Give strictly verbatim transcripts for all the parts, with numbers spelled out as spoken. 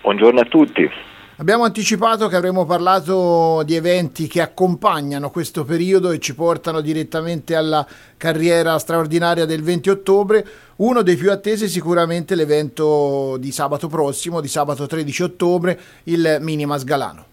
Buongiorno a tutti. Abbiamo anticipato che avremmo parlato di eventi che accompagnano questo periodo e ci portano direttamente alla carriera straordinaria del venti ottobre. Uno dei più attesi è sicuramente l'evento di sabato prossimo, di sabato tredici ottobre, il Minimas Galano.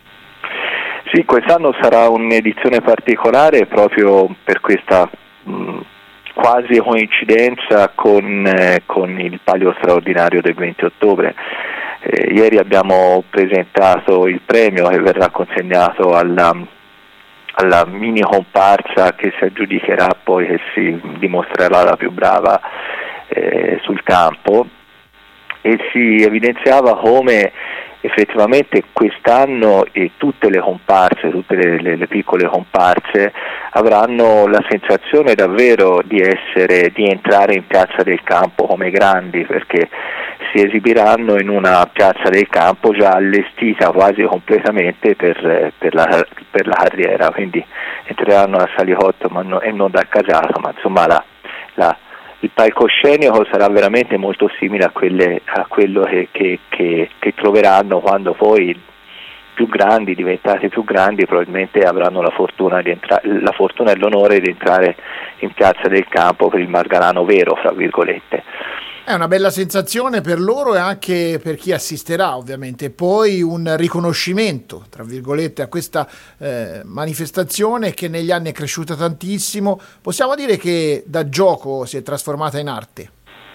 Sì, quest'anno sarà un'edizione particolare proprio per questa mh, quasi coincidenza con, eh, con il palio straordinario del venti ottobre. Eh, ieri abbiamo presentato il premio che verrà consegnato alla, alla mini comparsa che si aggiudicherà poi, che si dimostrerà la più brava eh, sul campo, e si evidenziava come effettivamente quest'anno e tutte le comparse, tutte le, le, le piccole comparse avranno la sensazione davvero di essere, di entrare in piazza del campo come grandi, perché si esibiranno in una piazza del campo già allestita quasi completamente per, per, la, per la carriera, quindi entreranno a Salicotto ma no, e non da Casato, ma insomma la, la, il palcoscenico sarà veramente molto simile a, quelle, a quello che, che, che, che troveranno quando poi più grandi, diventati più grandi, probabilmente avranno la fortuna, di entra- la fortuna e l'onore di entrare in piazza del campo per il Margalano vero, fra virgolette. È una bella sensazione per loro e anche per chi assisterà, ovviamente. Poi un riconoscimento, tra virgolette, a questa eh, manifestazione che negli anni è cresciuta tantissimo. Possiamo dire che da gioco si è trasformata in arte?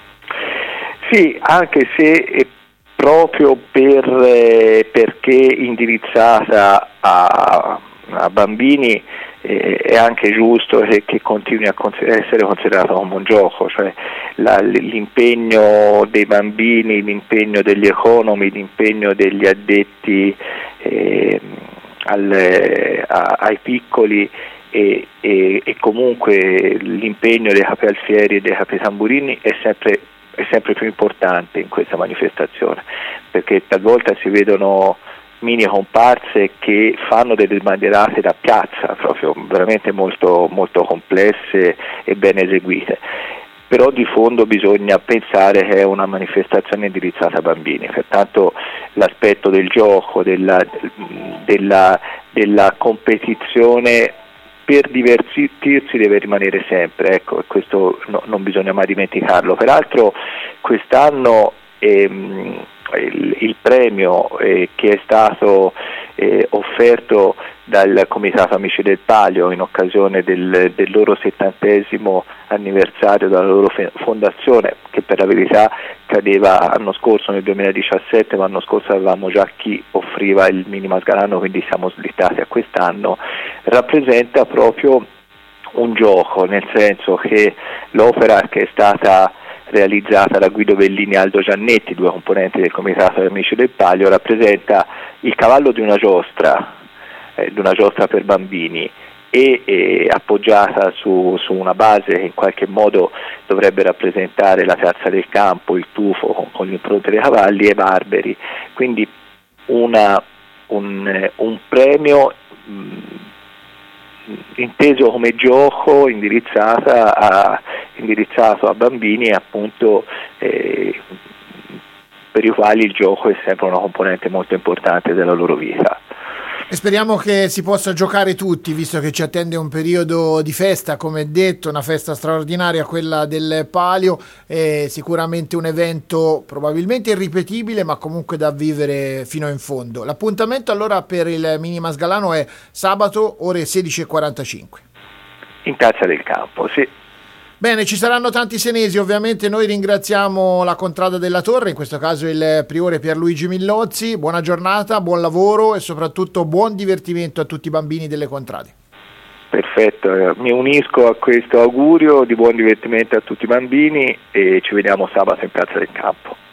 Sì, anche se è proprio per, eh, perché indirizzata a, a bambini, eh, è anche giusto che, che continui a cons- essere considerato come un gioco, cioè la, l'impegno dei bambini, l'impegno degli economi, l'impegno degli addetti eh, al, a, ai piccoli e, e, e comunque l'impegno dei capi alfieri e dei capi tamburini è sempre, è sempre più importante in questa manifestazione, perché talvolta si vedono mini comparse che fanno delle bandierate da piazza, proprio veramente molto, molto complesse e ben eseguite. Però di fondo bisogna pensare che è una manifestazione indirizzata a bambini, pertanto l'aspetto del gioco, della, della, della competizione per divertirsi deve rimanere sempre, ecco, questo no, non bisogna mai dimenticarlo. Peraltro quest'anno ehm, il, il premio eh, che è stato eh, offerto dal Comitato Amici del Palio in occasione del, del loro settantesimo anniversario della loro fondazione, che per la verità cadeva l'anno scorso nel duemiladiciassette, ma l'anno scorso avevamo già chi offriva il Minimas Galano, quindi siamo slittati a quest'anno, rappresenta proprio un gioco, nel senso che l'opera che è stata realizzata da Guido Bellini e Aldo Giannetti, due componenti del Comitato Amici del Palio, rappresenta il cavallo di una giostra, eh, di una giostra per bambini, e eh, appoggiata su, su una base che in qualche modo dovrebbe rappresentare la piazza del campo, il tufo con, con le impronte dei cavalli e i barberi, quindi una, un, un premio mh, inteso come gioco indirizzata a, indirizzato a bambini e appunto eh, per i quali il gioco è sempre una componente molto importante della loro vita. E speriamo che si possa giocare tutti, visto che ci attende un periodo di festa, come detto, una festa straordinaria, quella del Palio, è sicuramente un evento probabilmente irripetibile, ma comunque da vivere fino in fondo. L'appuntamento allora per il Minimas Galano è sabato ore sedici e quarantacinque. In piazza del campo, sì. Bene, ci saranno tanti senesi, ovviamente noi ringraziamo la Contrada della Torre, in questo caso il priore Pierluigi Millozzi. Buona giornata, buon lavoro e soprattutto buon divertimento a tutti i bambini delle contrade. Perfetto, mi unisco a questo augurio di buon divertimento a tutti i bambini e ci vediamo sabato in piazza del campo.